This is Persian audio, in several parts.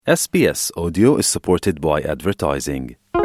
SBS Audio is supported by advertising.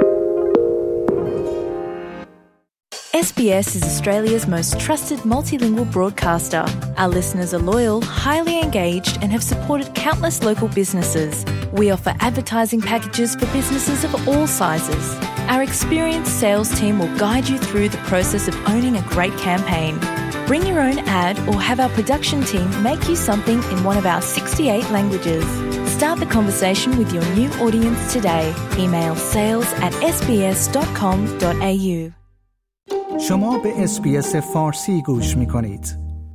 SBS is Australia's most trusted multilingual broadcaster. Our listeners are loyal, highly engaged, and have supported countless local businesses. We offer advertising packages for businesses of all sizes. Our experienced sales team will guide you through the process of owning a great campaign. Bring your own ad or have our production team make you something in one of our 68 languages. Start the conversation with your new audience today. Email sales@sbs.com.au. شما به SBS فارسی گوش می‌کنید.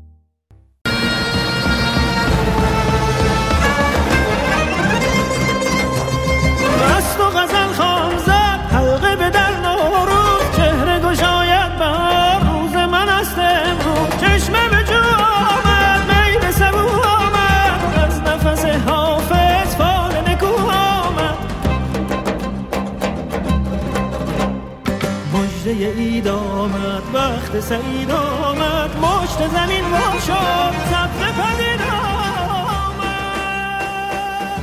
مست و غزل خوان زد حلقه به در نوروز، چهره گشاید بهار روز من است امروز. چشمه به جو آمد می به سبو آمد، از نفس حافظ فال نکو آمد. مژده عید آمد وقت سعید آمد، مشت زمین وا شد سبزه پدید آمد.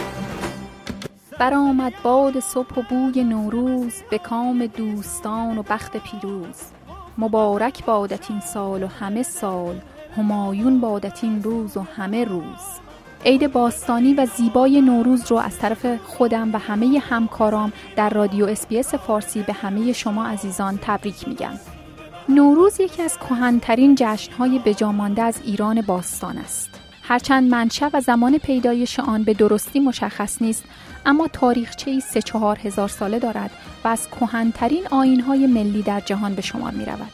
برآمد باد صبح و بوی نوروز، به کام دوستان و بخت پیروز. مبارک بادت این سال و همه سال، همایون بادت این روز و همه روز. عید باستانی و زیبای نوروز رو از طرف خودم و همه همکارام در رادیو اس‌بی‌اس فارسی به همه شما عزیزان تبریک میگم. نوروز یکی از کهن‌ترین جشن‌های بجامانده از ایران باستان است. هرچند منشأ و زمان پیدایش آن به درستی مشخص نیست، اما تاریخچه‌ای 3-4 هزار ساله دارد و از کهن‌ترین آیین‌های ملی در جهان به شمار می‌رود.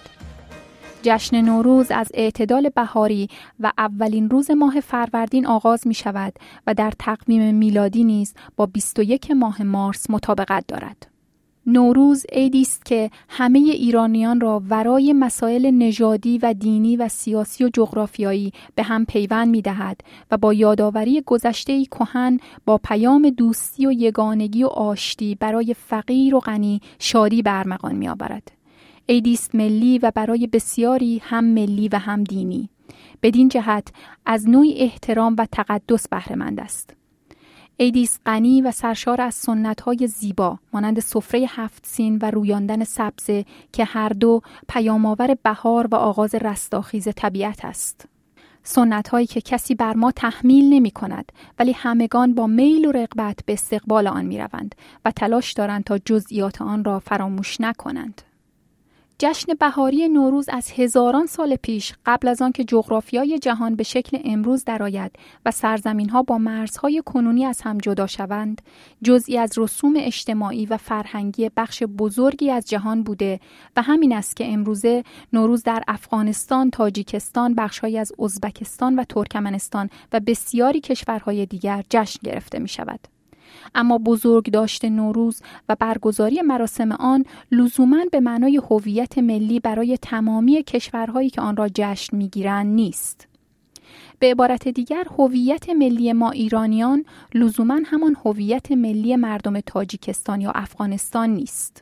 جشن نوروز از اعتدال بهاری و اولین روز ماه فروردین آغاز می‌شود و در تقویم میلادی نیز با 21 ماه مارس مطابقت دارد. نوروز عیدی است که همه ایرانیان را ورای مسائل نژادی و دینی و سیاسی و جغرافیایی به هم پیوند می‌دهد و با یادآوری گذشته‌ای کهن با پیام دوستی و یگانگی و آشتی برای فقیر و غنی شادی به ارمغان می‌آورد. عیدی است ملی و برای بسیاری هم ملی و هم دینی. بدین جهت از نوعی احترام و تقدس بهره مند است. عیدی است غنی و سرشار از سنت‌های زیبا مانند سفره 7 سین و رویاندن سبزه که هر دو پیام‌آور بهار و آغاز رستاخیز طبیعت است. سنت‌هایی که کسی بر ما تحمیل نمی‌کند، ولی همگان با میل و رغبت به استقبال آن می‌روند و تلاش دارند تا جزئیات آن را فراموش نکنند. جشن بهاری نوروز از هزاران سال پیش قبل از آن که جغرافیای جهان به شکل امروز درآید و سرزمین‌ها با مرزهای کنونی از هم جدا شوند، جزئی از رسوم اجتماعی و فرهنگی بخش بزرگی از جهان بوده و همین است که امروزه نوروز در افغانستان، تاجیکستان، بخش‌هایی از ازبکستان و ترکمنستان و بسیاری کشورهای دیگر جشن گرفته می‌شود. اما بزرگداشت نوروز و برگزاری مراسم آن لزوماً به معنای هویت ملی برای تمامی کشورهایی که آن را جشن می‌گیرند نیست. به عبارت دیگر هویت ملی ما ایرانیان لزوماً همان هویت ملی مردم تاجیکستان یا افغانستان نیست.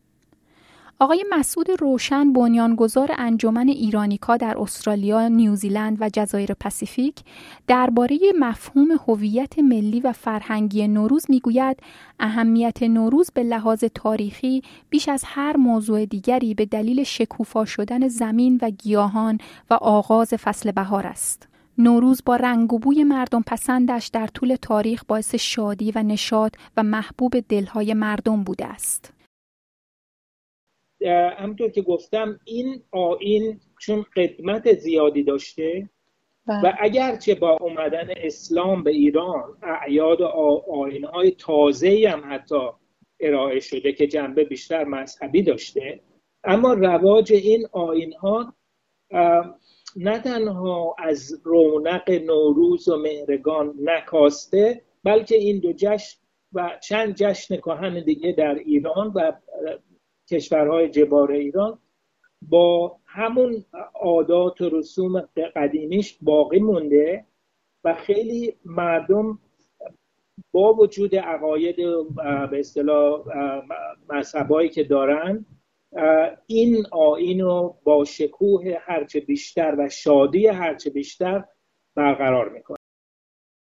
آقای مسعود روشن، بنیانگذار انجمن ایرانیکا در استرالیا، نیوزیلند و جزایر پاسیفیک، درباره مفهوم هویت ملی و فرهنگی نوروز میگوید اهمیت نوروز به لحاظ تاریخی بیش از هر موضوع دیگری به دلیل شکوفا شدن زمین و گیاهان و آغاز فصل بهار است. نوروز با رنگ و بوی مردم پسندش در طول تاریخ باعث شادی و نشاط و محبوب دلهای مردم بوده است. همونطور که گفتم این آیین چون قدمت زیادی داشته و اگرچه با اومدن اسلام به ایران اعیاد و آیین‌های تازه‌ای هم حتی ارائه شده که جنبه بیشتر مذهبی داشته، اما رواج این آیین‌ها نه تنها از رونق نوروز و مهرگان نکاسته، بلکه این دو جشن و چند جشن کهن دیگه در ایران و کشورهای جوار ایران با همون عادات و رسوم قدیمیش باقی مونده و خیلی مردم با وجود عقاید به اصطلاح مذهبایی که دارن این آیین رو با شکوه هرچه بیشتر و شادی هرچه بیشتر برقرار میکنه.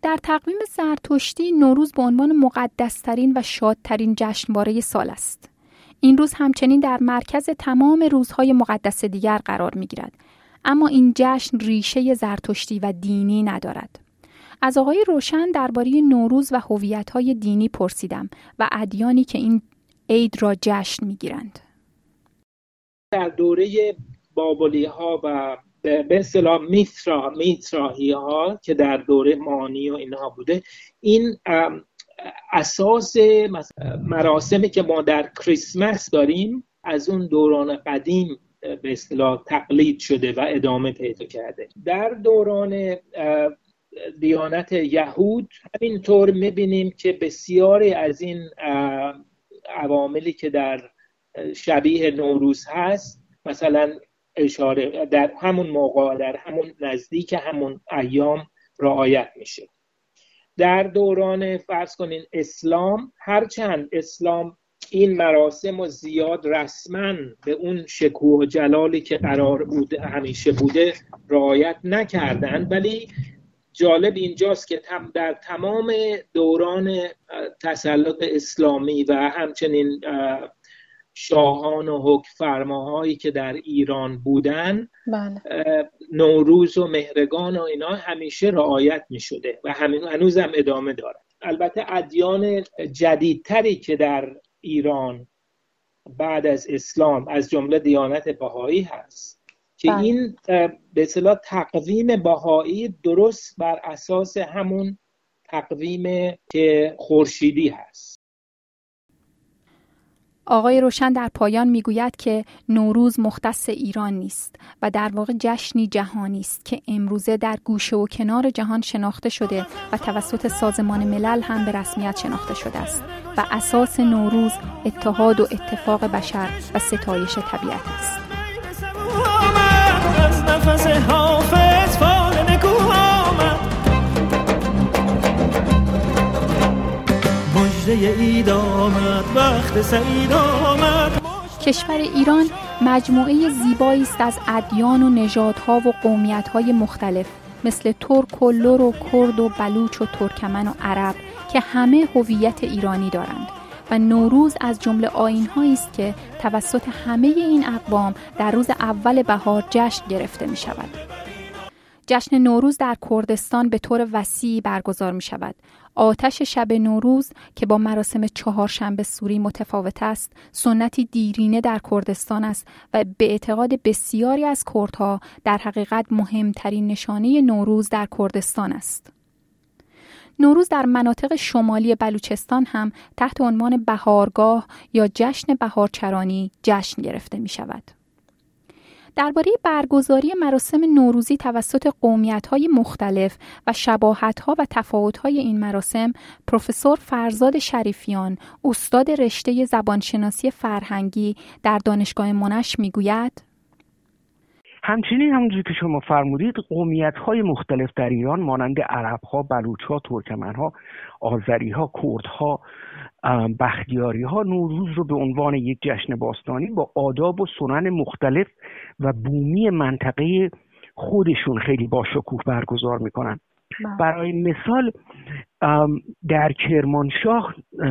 در تقویم زرتشتی نوروز به عنوان مقدس‌ترین و شادترین جشنواره سال است. این روز همچنین در مرکز تمام روزهای مقدس دیگر قرار می‌گیرد. اما این جشن ریشه زرتشتی و دینی ندارد. از آقای روشن درباره نوروز و هویت‌های دینی پرسیدم و ادیانی که این عید را جشن می‌گیرند. در دوره بابلی‌ها و به اصطلاح میتراهی‌ها که در دوره مانی و اینها بوده، این اساس مراسمی که ما در کریسمس داریم از اون دوران قدیم به اصطلاح تقلید شده و ادامه پیدا کرده. در دوران دیانت یهود همینطور می‌بینیم که بسیاری از این عواملی که در شبیه نوروز هست، مثلا اشاره در همون موقع، در همون نزدیک همون ایام رعایت میشه. در دوران فرض کنین اسلام، هرچند اسلام این مراسم و زیاد رسما به اون شکوه و جلالی که قرار بوده همیشه بوده رعایت نکردن، ولی جالب اینجاست که در تمام دوران تسلط اسلامی و همچنین شاهان و حکمفرماهایی که در ایران بودن، نوروز و مهرگان و اینا همیشه رعایت می شده و هنوز هم ادامه داره. البته ادیان جدیدتری که در ایران بعد از اسلام از جمله دیانت بهایی هست که این به اصطلاح تقویم بهایی درست بر اساس همون تقویم که خورشیدی هست. آقای روشن در پایان میگوید که نوروز مختص ایران نیست و در واقع جشنی جهانی است که امروزه در گوشه و کنار جهان شناخته شده و توسط سازمان ملل هم به رسمیت شناخته شده است و اساس نوروز اتحاد و اتفاق بشر و ستایش طبیعت است. کشور ایران مجموعه زیبایی است از ادیان و نژادها و قومیت‌های مختلف مثل ترک و لر و کرد و بلوچ و ترکمن و عرب که همه هویت ایرانی دارند و نوروز از جمله آیین‌هایی است که توسط همه این اقوام در روز اول بهار جشن گرفته می‌شود. جشن نوروز در کردستان به طور وسیعی برگزار می شود. آتش شب نوروز که با مراسم چهارشنبه سوری متفاوت است، سنتی دیرینه در کردستان است و به اعتقاد بسیاری از کردها در حقیقت مهمترین نشانه نوروز در کردستان است. نوروز در مناطق شمالی بلوچستان هم تحت عنوان بهارگاه یا جشن بهارچرانی جشن گرفته می شود. درباره برگزاری مراسم نوروزی توسط قومیت‌های مختلف و شباهت‌ها و تفاوت‌های این مراسم، پروفسور فرزاد شریفیان، استاد رشته زبانشناسی فرهنگی در دانشگاه منش میگوید: همچنین همونجوری که شما فرمودید، قومیت‌های مختلف در ایران مانند عرب‌ها، بلوچ‌ها، ترکمن‌ها، آذری‌ها، کردها، بختیاری‌ها نوروز رو به عنوان یک جشن باستانی با آداب و سنن مختلف و بومی منطقه خودشون خیلی با شکوه برگزار میکنن. برای مثال در کرمانشاه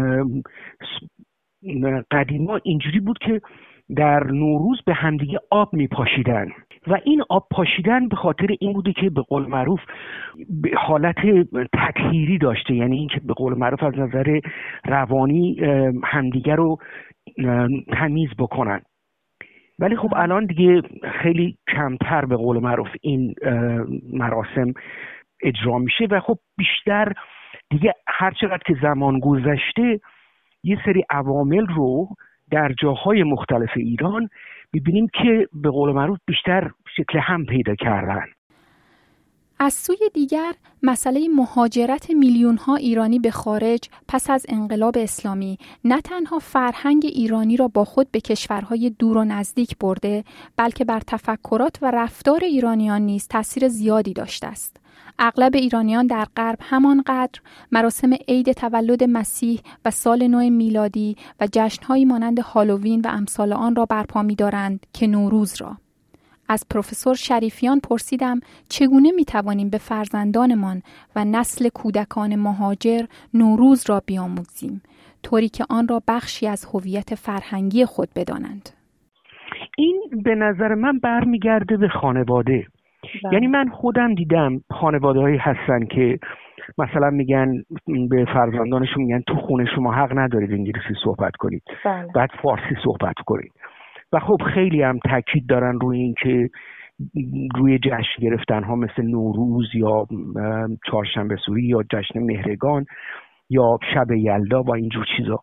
قدیما اینجوری بود که در نوروز به همدیگه آب میپاشیدن و این آب پاشیدن به خاطر این بوده که به قول معروف حالت تطهیری داشته، یعنی این که به قول معروف از نظر روانی همدیگه رو تمیز بکنن. ولی خب الان دیگه خیلی کمتر به قول معروف این مراسم اجرا میشه و خب بیشتر دیگه هر چقدر که زمان گذشته یه سری عوامل رو در جاهای مختلف ایران می‌بینیم که به قول معروف بیشتر شکل هم پیدا کردن. از سوی دیگر مسئله مهاجرت میلیون‌ها ایرانی به خارج پس از انقلاب اسلامی نه تنها فرهنگ ایرانی را با خود به کشورهای دور و نزدیک برده، بلکه بر تفکرات و رفتار ایرانیان نیز تأثیر زیادی داشته است. اغلب ایرانیان در غرب همانقدر مراسم عید تولد مسیح و سال نو میلادی و جشن‌هایی مانند هالووین و امثال آن را برپا می‌دارند که نوروز را. از پروفسور شریفیان پرسیدم چگونه میتوانیم به فرزندانمان و نسل کودکان مهاجر نوروز را بیاموزیم، طوری که آن را بخشی از هویت فرهنگی خود بدانند. این به نظر من برمیگرده به خانواده. یعنی من خودم دیدم خانواده‌هایی هستن که مثلا میگن به فرزندانشون میگن تو خونه شما حق ندارید انگلیسی صحبت کنید، بعد فارسی صحبت کنید. و خب خیلی هم تاکید دارن روی این که روی جشن گرفتن ها مثل نوروز یا چهارشنبه سوری یا جشن مهرگان یا شب یلدا و اینجور چیزا.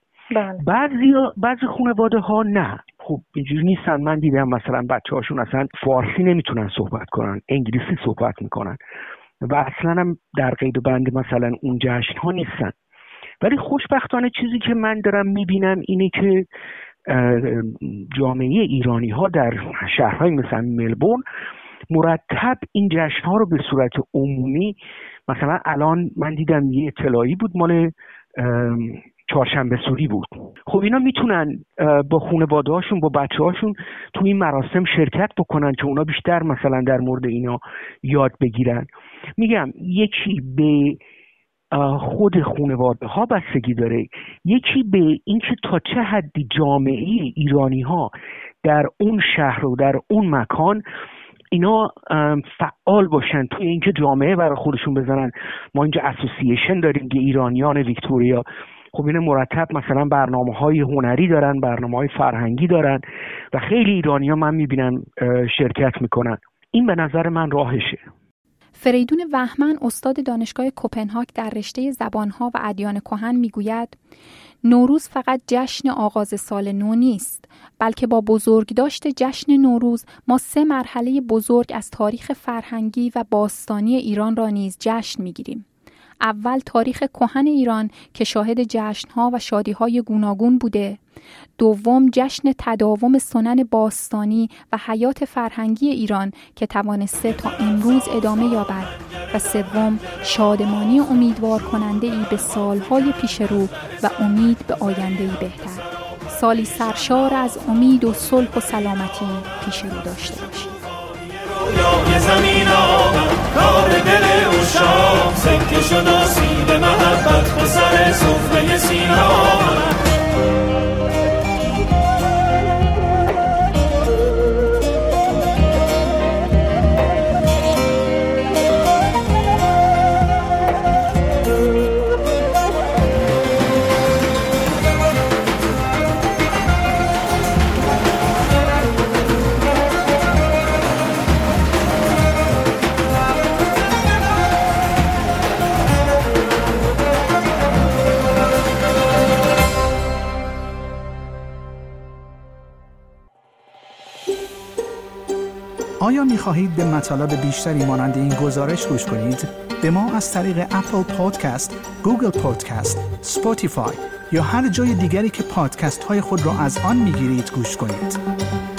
بعضی خانواده ها نه، خب اینجوری نیستن. من دیدم مثلا بچه هاشون اصلا فارسی نمیتونن صحبت کنن، انگلیسی صحبت میکنن و اصلا هم در قید و بند مثلا اون جشن ها نیستن. ولی خوشبختانه چیزی که من دارم میبینم اینه که جامعه ایرانی ها در شهرهای مثل ملبورن مرتب این جشن ها رو به صورت عمومی، مثلا الان من دیدم یه اطلاعی بود مال چهارشنبه سوری بود، خب اینا میتونن با خانواده هاشون با بچه هاشون تو این مراسم شرکت بکنن که اونا بیشتر مثلا در مورد اینا یاد بگیرن. میگم یکی به خود خانواده ها بستگی داره، یکی به اینکه تا چه حدی جامعه ایرانی ها در اون شهر و در اون مکان اینا فعال باشن توی اینکه جامعه برای خودشون بزنن. ما اینجا اسوسییشن داریم که ایرانیان ویکتوریا، خب این مرتب مثلا برنامه‌های هنری دارن، برنامه‌های فرهنگی دارن و خیلی ایرانی‌ها من می‌بینم شرکت میکنن. این به نظر من راهشه. فریدون وهمن استاد دانشگاه کوپنهاگ در رشته زبان‌ها و ادیان کهن میگوید نوروز فقط جشن آغاز سال نو نیست، بلکه با بزرگداشت جشن نوروز ما 3 مرحله بزرگ از تاریخ فرهنگی و باستانی ایران را نیز جشن میگیریم. اول تاریخ کهن ایران که شاهد جشن‌ها و شادی‌های گوناگون بوده. دوم جشن تداوم سنن باستانی و حیات فرهنگی ایران که توانسته تا امروز ادامه یابد. و سوم شادمانی امیدوار کننده ای به سالهای پیش رو و امید به آینده‌ای بهتر. سالی سرشار از امید و صلح و سلامتی پیش رو داشته باشید. رویای زمین آمد کار دل او شام، سکه شد آسیب محبت به سر سفره سینا آمد. آیا می‌خواهید به مطالب بیشتری مانند این گزارش گوش کنید؟ به ما از طریق اپل پادکست، گوگل پادکست، اسپاتیفای یا هر جای دیگری که پادکست‌های خود را از آن می‌گیرید گوش کنید.